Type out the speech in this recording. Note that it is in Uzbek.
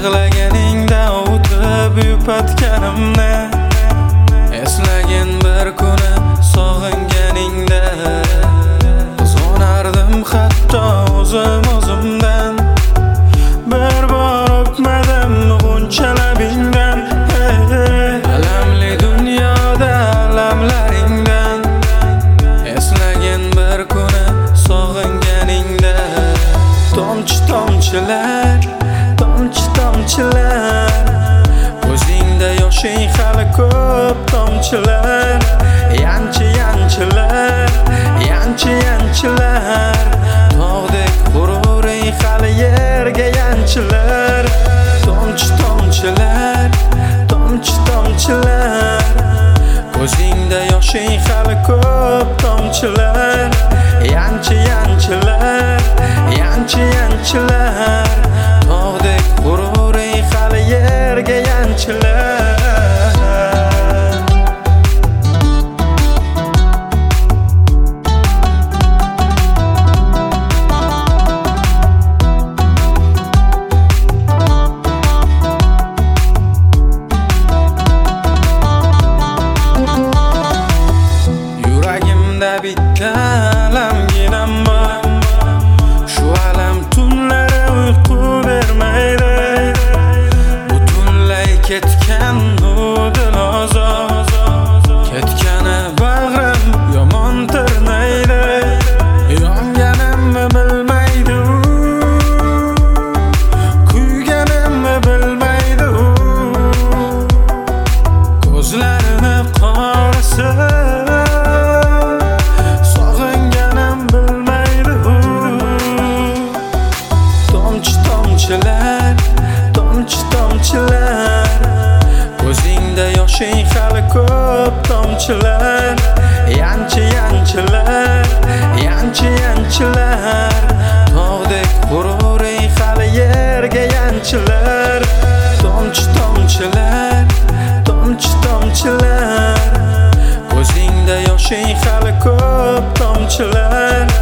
yig'laganingda o'tib yupatganimni eslagin bir kuni sog'inganingda qizg'onardim hatto o'zimdan bir bor o'pmadim g'uncha labingdan alamli dunyoda alamlaringdan eslagin bir kuni sog'inganingda tomchilar ko'zingda yoshing hali ko'p tomchilar yanchilar tog'dek g'ururing hali yerga yanchilar tomchilar ko'zingda yoshing hali ko'p tomchilar yanchilar tog'dek g'ururing hali yerga yanchilar yuragimda bitta alamginam bor shu alam tunlari uyqu bermaydi butunlay ketgan u dilozor ketgani bag'rim yomon tirnaydi yonganimni bilmaydi kuyganimni bilmaydi ko'zlarini qorasi tomchilar ko'zingda yoshing hali ko'p tomchilar yanchilar tog'dek g'ururing hali yerga yanchilar tomchilar ko'zingda yoshing hali ko'p tomchilar